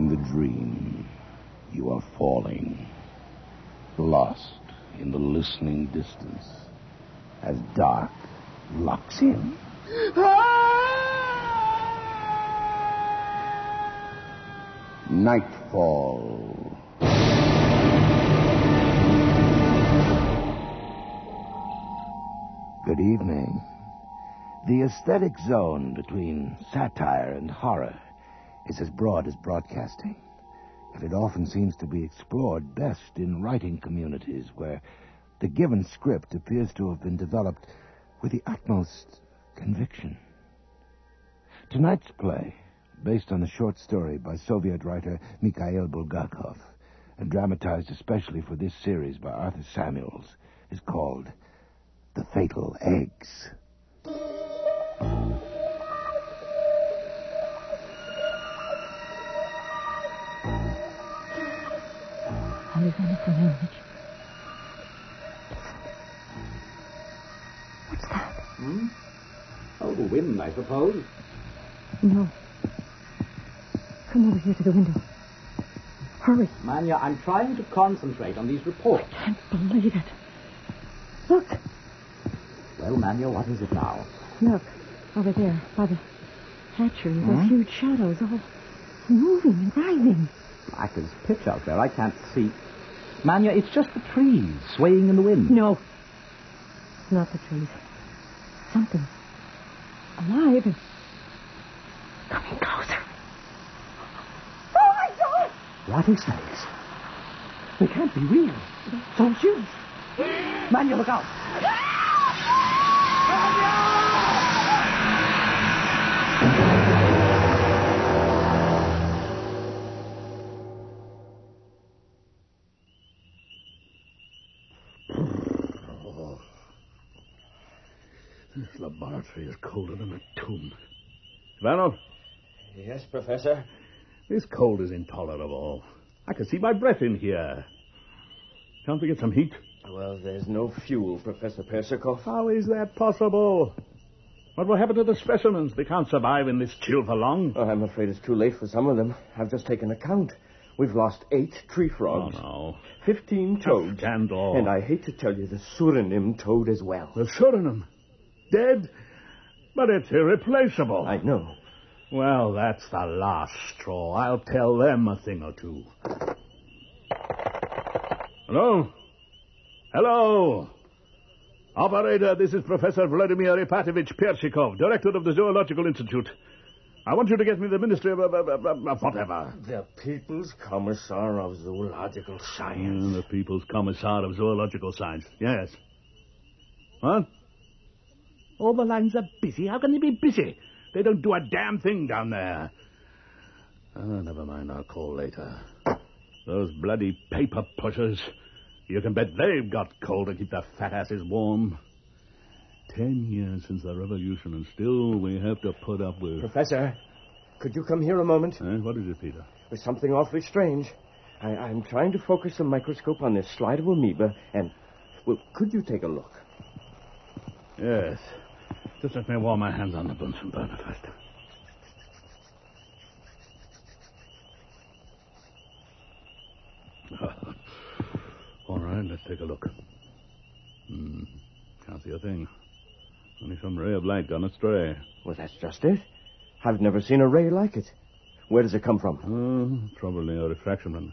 In the dream, you are falling, lost in the listening distance, as dark locks in. Nightfall. Good evening. The aesthetic zone between satire and horror is as broad as broadcasting, and it often seems to be explored best in writing communities where the given script appears to have been developed with the utmost conviction. Tonight's play, based on a short story by Soviet writer Mikhail Bulgakov, and dramatized especially for this series by Arthur Samuels, is called The Fatal Eggs. Alexander Semyonovich. What's that? Oh, the wind, I suppose. No. Come over here to the window. Hurry. Manya, I'm trying to concentrate on these reports. I can't believe it. Look. Well, Manya, what is it now? Look. Over there, by the hatchery, those huge shadows all moving and writhing. Black as pitch out there. I can't see. Manya, it's just the trees swaying in the wind. No. It's not the trees. Something alive and coming closer. Oh, my God! What is that? They can't be real. So huge. Manya, look out. This laboratory is colder than a tomb. Ivanov? Yes, Professor? This cold is intolerable. I can see my breath in here. Can't we get some heat? Well, there's no fuel, Professor Persikov. How is that possible? What will happen to the specimens? They can't survive in this chill for long. Oh, I'm afraid it's too late for some of them. I've just taken a count. We've lost 8 tree frogs. Oh, no. 15 toads. Scandal. And I hate to tell you, the Suriname toad as well. The Suriname? Dead? But it's irreplaceable. I know. Well, that's the last straw. I'll tell them a thing or two. Hello? Hello? Operator, this is Professor Vladimir Ipatovich Persikov, director of the Zoological Institute. I want you to get me the Ministry of whatever. The People's Commissar of Zoological Science. The People's Commissar of Zoological Science. Yes. What? All the lines are busy. How can they be busy? They don't do a damn thing down there. Oh, never mind. I'll call later. Those bloody paper pushers. You can bet they've got coal to keep their fat asses warm. 10 years since the revolution, and still we have to put up with... Professor, could you come here a moment? What is it, Peter? There's something awfully strange. I'm trying to focus the microscope on this slide of amoeba, and... Well, could you take a look? Yes. Just let me warm my hands on the Bunsen burner first. All right, let's take a look. Can't see a thing. Only some ray of light gone astray. Well, that's just it. I've never seen a ray like it. Where does it come from? Probably a refraction run.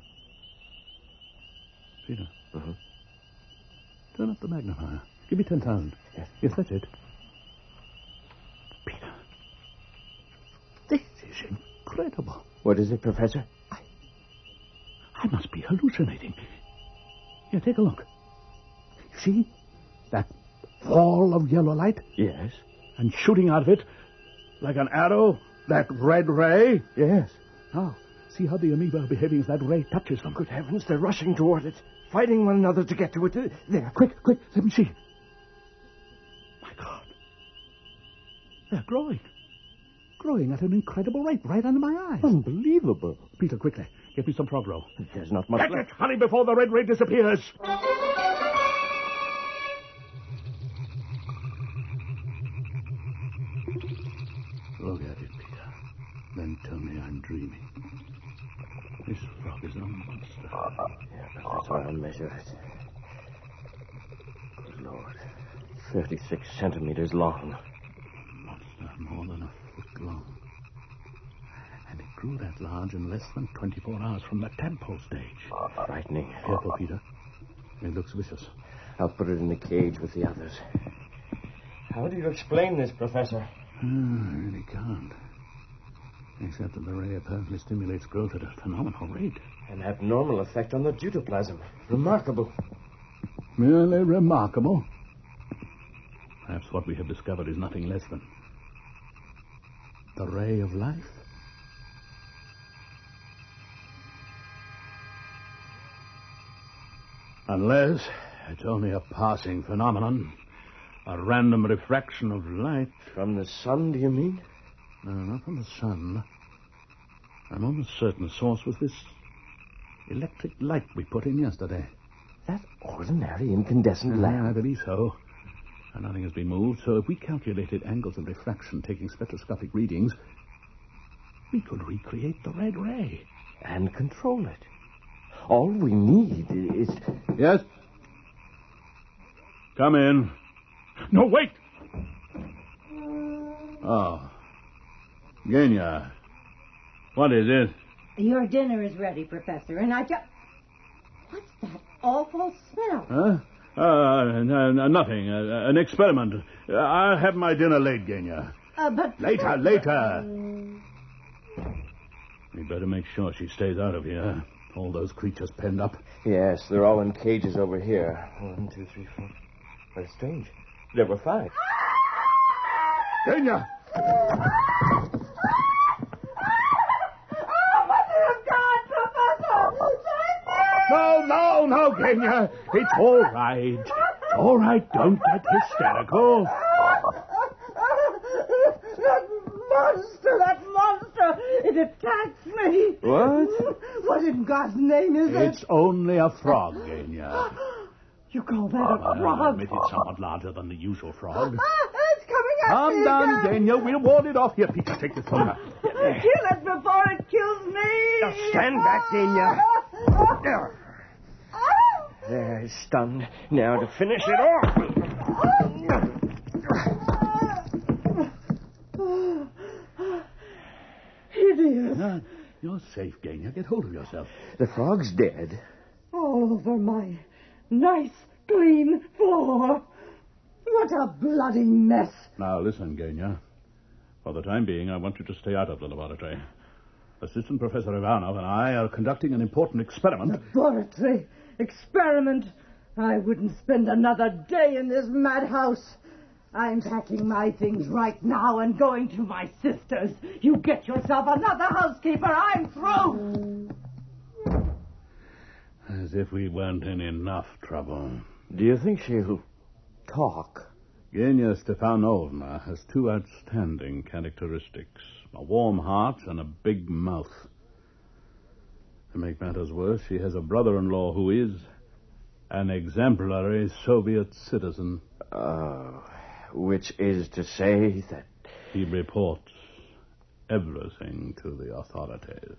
Peter. Turn up the magnifier. Give me 10,000. Yes, that's it. Peter. This is incredible. What is it, Professor? I must be hallucinating. Here, take a look. You see that ball of yellow light? Yes. And shooting out of it, like an arrow, that red ray? Yes. Now, see how the amoeba are behaving as that ray touches them. Good heavens, they're rushing toward it, fighting one another to get to it. There. Quick, let me see. My God. They're growing. Growing at an incredible rate right under my eyes. Unbelievable. Peter, quickly, get me some frog roe. There's not much Get left. it, hurry, before the red ray disappears. Look at it, Peter. Then tell me I'm dreaming. This frog is a monster. Yeah, Professor, I'll measure it. Good Lord. 36 centimeters long. Monster more than a foot long. And it grew that large in less than 24 hours from the tadpole stage. Frightening. Careful, Peter. It looks vicious. I'll put it in the cage with the others. How do you explain this, Professor? I really can't. Except that the ray apparently stimulates growth at a phenomenal rate. An abnormal effect on the deutoplasm. Remarkable. Merely remarkable. Perhaps what we have discovered is nothing less than the ray of life. Unless it's only a passing phenomenon, a random refraction of light. From the sun, do you mean? No, not from the sun. I'm almost certain the source was this electric light we put in yesterday. That ordinary incandescent lamp? I believe so. And nothing has been moved, so if we calculated angles of refraction taking spectroscopic readings, we could recreate the red ray. And control it. All we need is... Yes? Come in. No, wait! Oh. Genya. What is it? Your dinner is ready, Professor, and I just... What's that awful smell? Huh? Nothing. An experiment. I'll have my dinner late, Genya. But... Later. We'd better make sure she stays out of here. All those creatures penned up. Yes, they're all in cages over here. 1, 2, 3, 4. That's strange. There were 5. Genya! No, Genya. It's all right. All right, don't get hysterical. That monster! It attacks me! What? What in God's name is it? It's only a frog, Genya. You call that a frog? Admit it's somewhat larger than the usual frog. It's coming at Calm me down, again. Genya. We'll ward it off. Here, Peter, take this phone. Kill it before it kills me! Now stand back, Genya. There, he's stunned. Now to finish it off. Hideous. No, you're safe, Genya. Get hold of yourself. The frog's dead. All over my nice, clean floor. What a bloody mess. Now, listen, Genya. For the time being, I want you to stay out of the laboratory. Assistant Professor Ivanov and I are conducting an important experiment. Laboratory? Experiment? I wouldn't spend another day in this madhouse. I'm packing my things right now and going to my sister's. You get yourself another housekeeper. I'm through. As if we weren't in enough trouble. Do you think she'll talk? Genya Stefanovna has 2 outstanding characteristics. A warm heart and a big mouth. To make matters worse, she has a brother-in-law who is an exemplary Soviet citizen. Which is to say that... He reports everything to the authorities.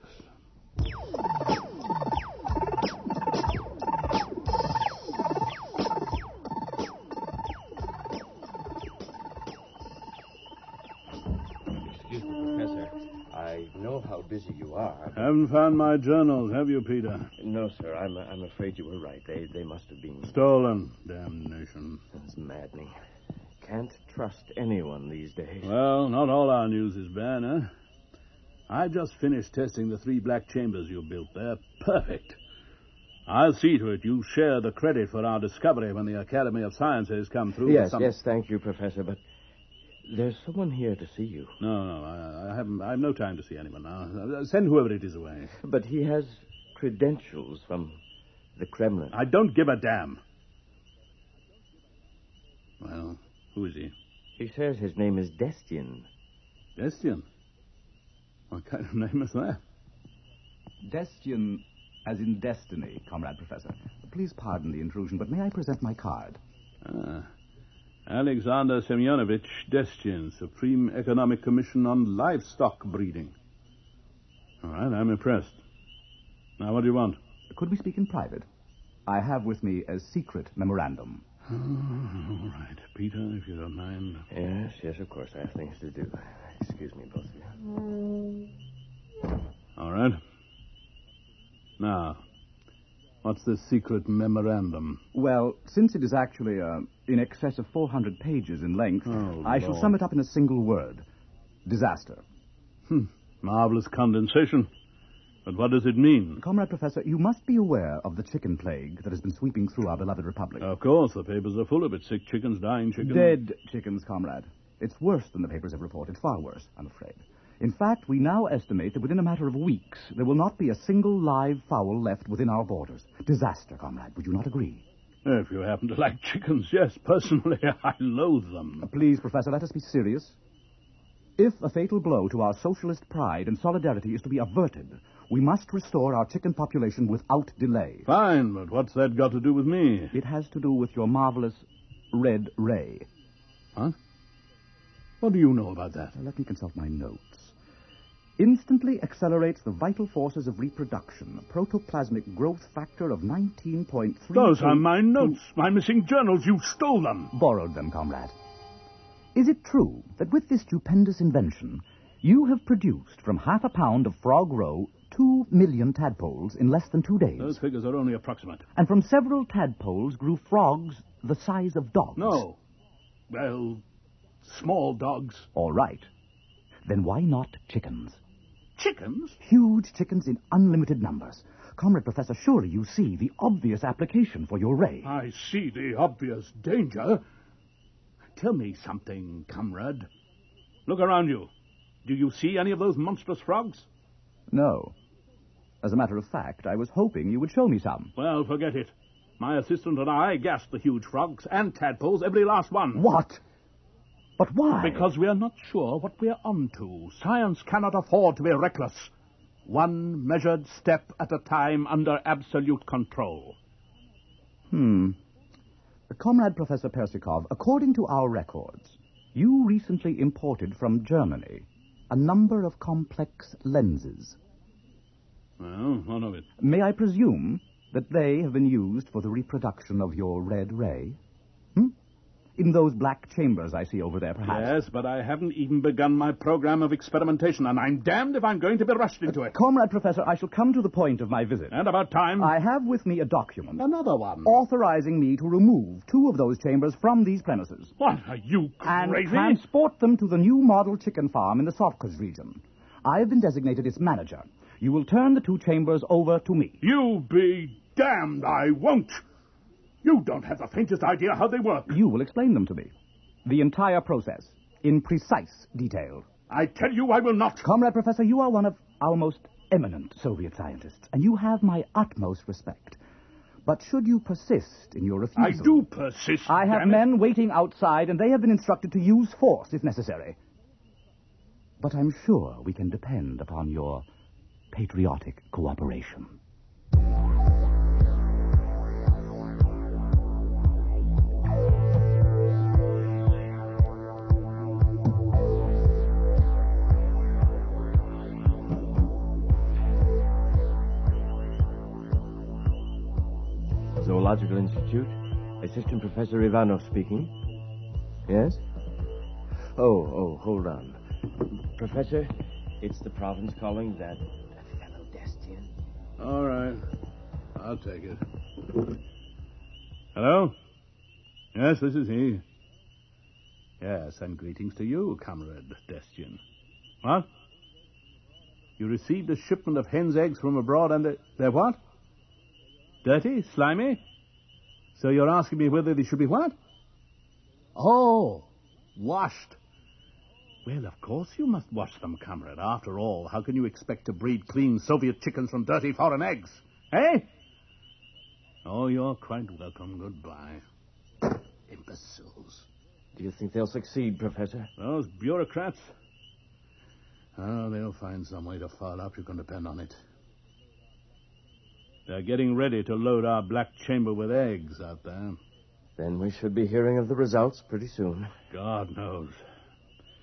Excuse me, Professor. I know how busy you are. Haven't found my journals, have you, Peter? No, sir. I'm afraid you were right. They must have been... Stolen. Damnation. That's maddening. Can't trust anyone these days. Well, not all our news is bad, huh? I just finished testing the 3 black chambers you built there. Perfect. I'll see to it you share the credit for our discovery when the Academy of Sciences come through. Yes, thank you, Professor, but there's someone here to see you. No, I have no time to see anyone now. Send whoever it is away. But he has credentials from the Kremlin. I don't give a damn. Well, who is he? He says his name is Destian. Destian? What kind of name is that? Destian, as in destiny, Comrade Professor. Please pardon the intrusion, but may I present my card? Alexander Semyonovich Destian, Supreme Economic Commission on Livestock Breeding. All right, I'm impressed. Now, what do you want? Could we speak in private? I have with me a secret memorandum. All right. Peter, if you don't mind. Yes, of course. I have things to do. Excuse me, both of you. All right. Now, what's this secret memorandum? Well, since it is actually in excess of 400 pages in length, I shall Lord. sum it up in a single word. Disaster. Marvelous condensation. But what does it mean? Comrade Professor, you must be aware of the chicken plague that has been sweeping through our beloved republic. Of course, the papers are full of it. Sick chickens, dying chickens. Dead chickens, comrade. It's worse than the papers have reported. Far worse, I'm afraid. In fact, we now estimate that within a matter of weeks, there will not be a single live fowl left within our borders. Disaster, comrade. Would you not agree? If you happen to like chickens, yes. Personally, I loathe them. Please, Professor, let us be serious. If a fatal blow to our socialist pride and solidarity is to be averted, we must restore our chicken population without delay. Fine, but what's that got to do with me? It has to do with your marvelous red ray. Huh? What do you know about that? Let me consult my notes. Instantly accelerates the vital forces of reproduction. A protoplasmic growth factor of 19.3... Those are my notes. My missing journals. You stole them. Borrowed them, comrade. Is it true that with this stupendous invention, you have produced from half a pound of frog roe 2 million tadpoles in less than 2 days? Those figures are only approximate. And from several tadpoles grew frogs the size of dogs? No. Well, small dogs. All right. Then why not chickens? Chickens? Huge chickens in unlimited numbers. Comrade Professor, surely you see the obvious application for your ray. I see the obvious danger. Tell me something, comrade. Look around you. Do you see any of those monstrous frogs? No. As a matter of fact, I was hoping you would show me some. Well, forget it. My assistant and I gassed the huge frogs and tadpoles, every last one. What? But why? Because we are not sure what we're onto. Science cannot afford to be reckless. One measured step at a time under absolute control. Comrade Professor Persikov, according to our records, you recently imported from Germany a number of complex lenses. Well, what of it? May I presume that they have been used for the reproduction of your red ray? In those black chambers I see over there, perhaps? Yes, but I haven't even begun my program of experimentation, and I'm damned if I'm going to be rushed into it. Comrade Professor, I shall come to the point of my visit. And about time. I have with me a document Another one. authorizing me to remove 2 of those chambers from these premises What, are you and crazy? transport them to the new model chicken farm in the Sovkhoz region. I have been designated its manager. You will turn the 2 chambers over to me. You be damned, I won't. You don't have the faintest idea how they work. You will explain them to me. The entire process, in precise detail. I tell you I will not. Comrade Professor, you are one of our most eminent Soviet scientists, and you have my utmost respect. But should you persist in your refusal... I do persist. I have damn it. men waiting outside, and they have been instructed to use force if necessary. But I'm sure we can depend upon your patriotic cooperation. Zoological Institute. Assistant Professor Ivanov speaking. Yes? Oh, hold on. Professor, it's the province calling that fellow Destian. All right. I'll take it. Hello? Yes, this is he. Yes, and greetings to you, Comrade Destian. What? You received a shipment of hen's eggs from abroad and they're what? Dirty? Slimy? So you're asking me whether they should be what? Oh, washed. Well, of course you must wash them, comrade. After all, how can you expect to breed clean Soviet chickens from dirty foreign eggs? Eh? Oh, you're quite welcome. Goodbye. Imbeciles. Do you think they'll succeed, Professor? Those bureaucrats? Oh, they'll find some way to foul up, you can depend on it. They're getting ready to load our black chamber with eggs out there. Then we should be hearing of the results pretty soon. God knows.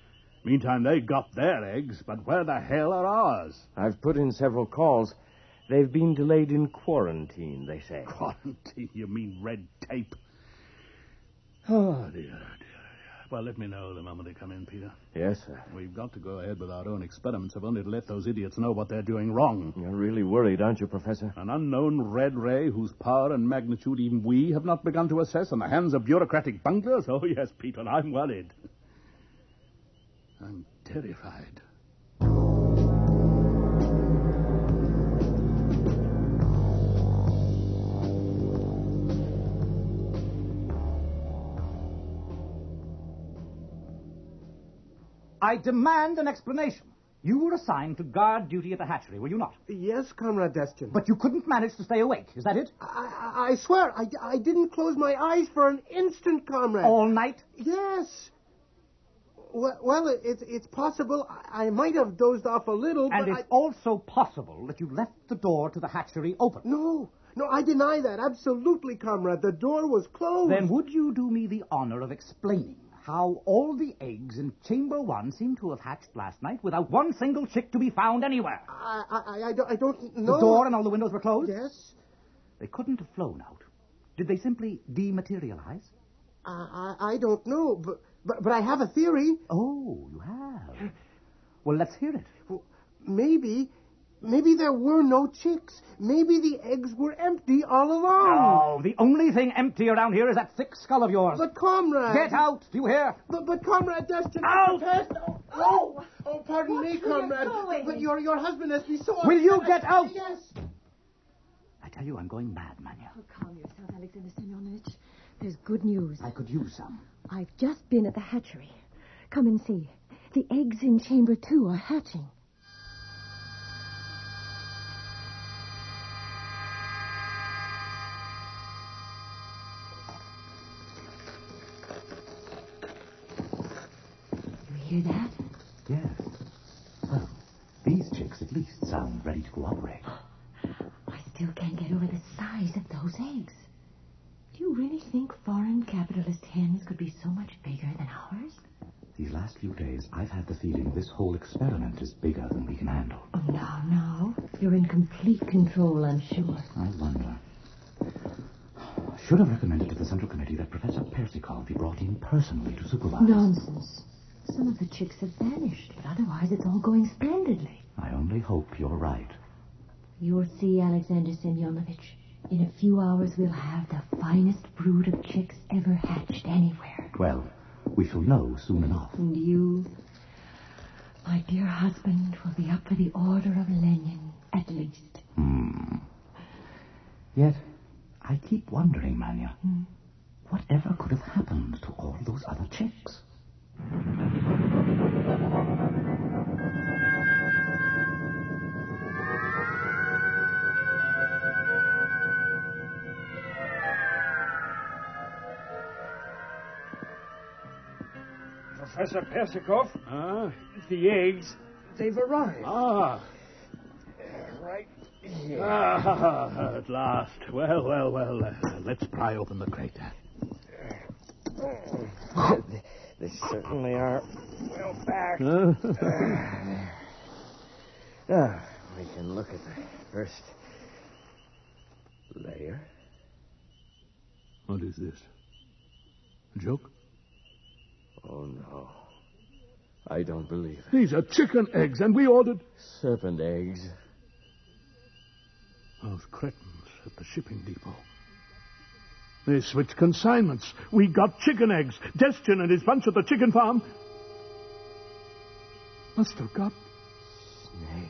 Meantime, they got their eggs, but where the hell are ours? I've put in several calls. They've been delayed in quarantine, they say. Quarantine? You mean red tape? Oh, dear. Well, let me know the moment they come in, Peter. Yes, sir. We've got to go ahead with our own experiments, if only to let those idiots know what they're doing wrong. You're really worried, aren't you, Professor? An unknown red ray whose power and magnitude even we have not begun to assess in the hands of bureaucratic bunglers? Oh, yes, Peter, I'm worried. I'm terrified. I demand an explanation. You were assigned to guard duty at the hatchery, were you not? Yes, Comrade Destin. But you couldn't manage to stay awake, is that it? I swear, I didn't close my eyes for an instant, Comrade. All night? Yes. Well, it's possible I might have dozed off a little, and but it's also possible that you left the door to the hatchery open. No, I deny that. Absolutely, Comrade. The door was closed. Then would you do me the honor of explaining how all the eggs in Chamber 1 seem to have hatched last night without one single chick to be found anywhere? I don't know. The door and all the windows were closed? Yes. They couldn't have flown out. Did they simply dematerialize? I don't know, but I have a theory. Oh, you have? Well, let's hear it. Well, maybe there were no chicks. Maybe the eggs were empty all along. No, the only thing empty around here is that thick skull of yours. But, Comrade... Get out, do you hear? But Comrade Destin... Out! Oh, pardon me, Comrade. But your husband has been so... Will you get out? Yes. I tell you, I'm going mad, Manya. Oh, calm yourself, Alexander Semyonovich. There's good news. I could use some. I've just been at the hatchery. Come and see. The eggs in Chamber 2 are hatching. You hear that? Yes. Well, these chicks at least sound ready to cooperate. I still can't get over the size of those eggs. Do you really think foreign capitalist hens could be so much bigger than ours? These last few days, I've had the feeling this whole experiment is bigger than we can handle. Oh, no. You're in complete control, I'm sure. I wonder. I should have recommended to the Central Committee that Professor Persikov be brought in personally to supervise. Nonsense. Some of the chicks have vanished. Otherwise, it's all going splendidly. I only hope you're right. You'll see, Alexander Semyonovich. In a few hours, we'll have the finest brood of chicks ever hatched anywhere. Well, we shall know soon enough. And you, my dear husband, will be up for the Order of Lenin, at least. Yet, I keep wondering, Manya, whatever could have happened to all those other chicks? Professor Persikov? The eggs, they've arrived. Right here. At last. Well. Let's pry open the crate. They certainly are well back. We can look at the first layer. What is this? A joke? Oh, no. I don't believe it. These are chicken eggs, and we ordered... Serpent eggs. Those cretins at the shipping depot. They switched consignments. We got chicken eggs. Destin and his bunch at the chicken farm must have got... Snakes.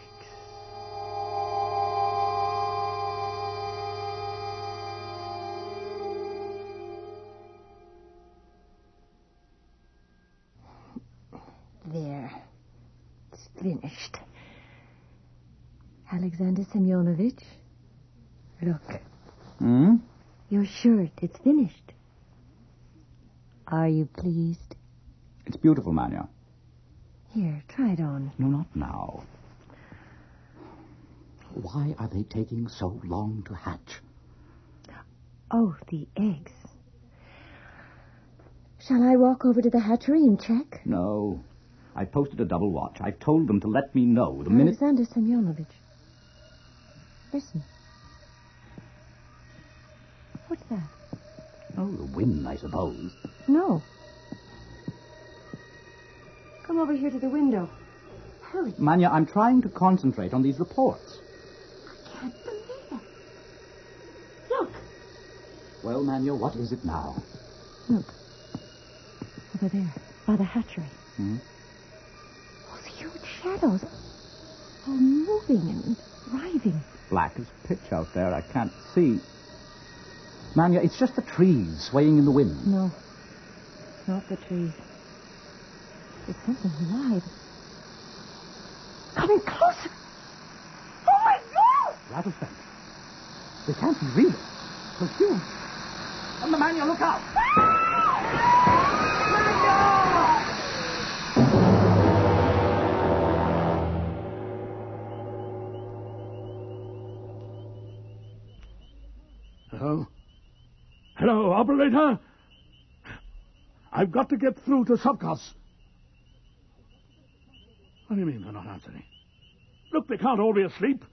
There. It's finished. Alexander Semyonovich, look. Your shirt, it's finished. Are you pleased? It's beautiful, Manya. Here, try it on. No, not now. Why are they taking so long to hatch? Oh, the eggs. Shall I walk over to the hatchery and check? No. I posted a double watch. I've told them to let me know the minute... Alexander Semyonovich. Listen. What's that? Oh, the wind, I suppose. No. Come over here to the window. Hurry. Manya, I'm trying to concentrate on these reports. I can't believe it. Look. Well, Manya, what is it now? Look. Over there, by the hatchery. Hmm? Those huge shadows. All moving and writhing. Black as pitch out there. I can't see. Manya, it's just the trees swaying in the wind. No. Not the trees. It's something alive. Coming closer. Oh, my God! Rattlesnake. They can't be real. They're huge. Manya, look out! Hello? Hello, operator? I've got to get through to Sovkos. What do you mean they're not answering? Look, they can't all be asleep.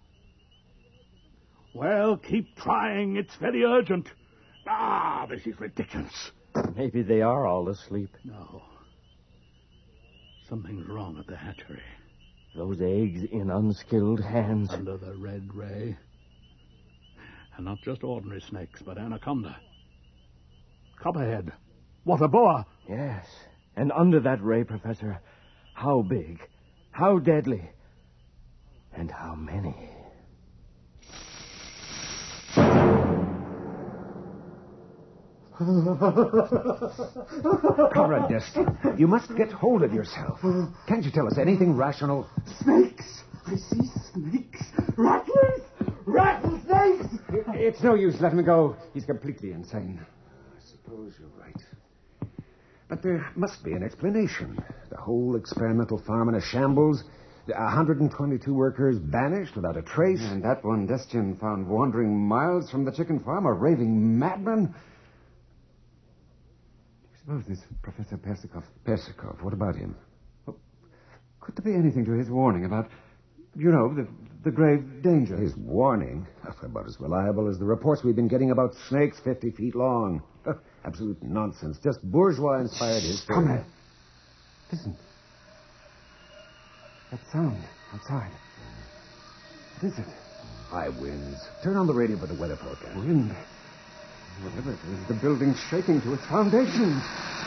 Well, keep trying. It's very urgent. Ah, this is ridiculous. Maybe they are all asleep. No. Something's wrong at the hatchery. Those eggs in unskilled hands. Under the red ray. And not just ordinary snakes, but anaconda. Copperhead. Water boa. Yes. And under that ray, Professor, how big, how deadly, and how many? Comrade Dest, you must get hold of yourself. Can't you tell us anything rational? Snakes! I see snakes! Rattlers! Rattlesnakes! It's no use letting him go. He's completely insane. I suppose you're right. But there must be an explanation. The whole experimental farm in a shambles. 122 workers vanished without a trace. And that one Destian found wandering miles from the chicken farm, a raving madman. I suppose this Professor Persikov... Persikov, what about him? Well, could there be anything to his warning about, the grave danger? His warning? About as reliable as the reports we've been getting about snakes 50 feet long. Absolute nonsense. Just bourgeois-inspired history. Comrade, listen. That sound outside. What is it? High winds. Turn on the radio for the weather forecast. Wind? Whatever it is, the building's shaking to its foundations.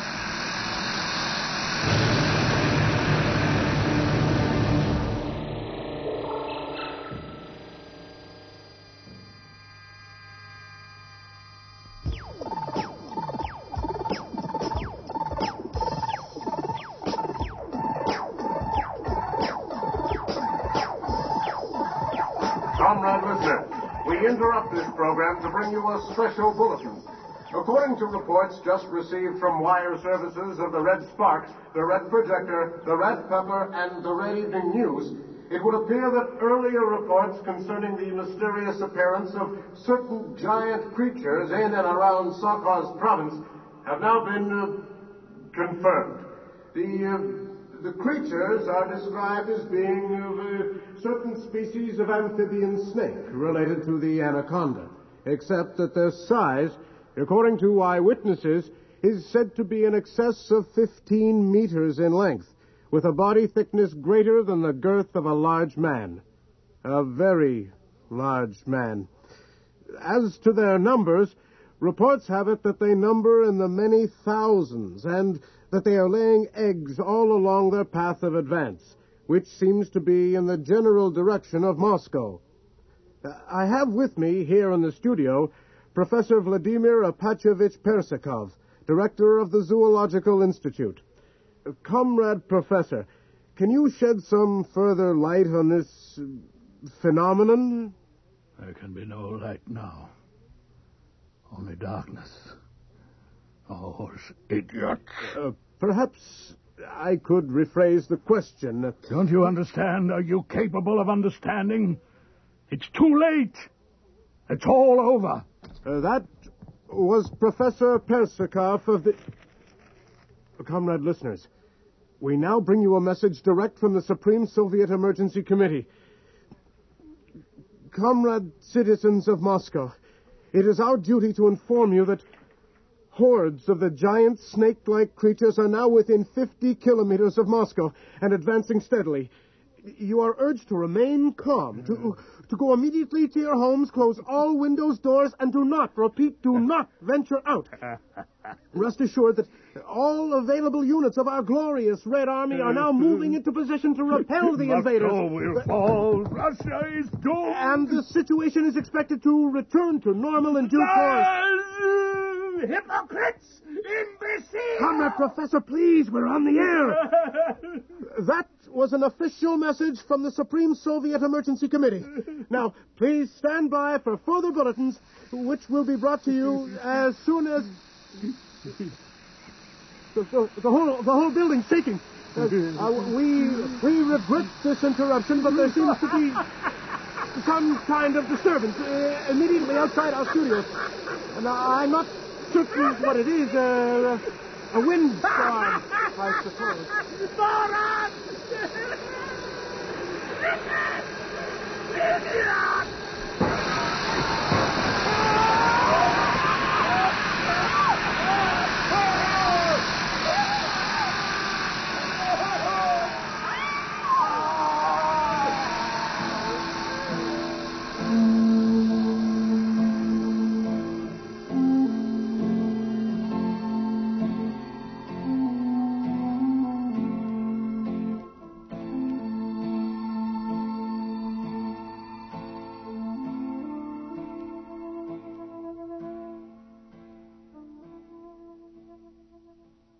Comrade listener, we interrupt this program to bring you a special bulletin. According to reports just received from wire services of the Red Spark, the Red Projector, the Red Pepper, and the Red Evening News, it would appear that earlier reports concerning the mysterious appearance of certain giant creatures in and around Sovkos province have now been confirmed. The creatures are described as being of a certain species of amphibian snake related to the anaconda, except that their size, according to eyewitnesses, is said to be in excess of 15 meters in length, with a body thickness greater than the girth of a large man. A very large man. As to their numbers, reports have it that they number in the many thousands, and that they are laying eggs all along their path of advance, which seems to be in the general direction of Moscow. I have with me here in the studio Professor Vladimir Apachovich Persikov, director of the Zoological Institute. Comrade Professor, can you shed some further light on this phenomenon? There can be no light now. Only darkness. Oh, idiot. Perhaps I could rephrase the question. Don't you understand? Are you capable of understanding? It's too late. It's all over. That was Professor Persikov of the... Comrade listeners, we now bring you a message direct from the Supreme Soviet Emergency Committee. Comrade citizens of Moscow, it is our duty to inform you that hordes of the giant snake-like creatures are now within 50 kilometers of Moscow and advancing steadily. You are urged to remain calm, to go immediately to your homes, close all windows, doors, and do not venture out. Rest assured that all available units of our glorious Red Army are now moving into position to repel the invaders. Moscow will fall. Russia is doomed. And the situation is expected to return to normal in due course. Hypocrites! Imbeciles! Comrade Professor, please, we're on the air. That was an official message from the Supreme Soviet Emergency Committee. Now, please stand by for further bulletins, which will be brought to you as soon as... The whole building's shaking. We regret this interruption, but there seems to be some kind of disturbance immediately outside our studios. And I'm not certain what it is. A windstorm, I suppose. Listen! Listen! Listen!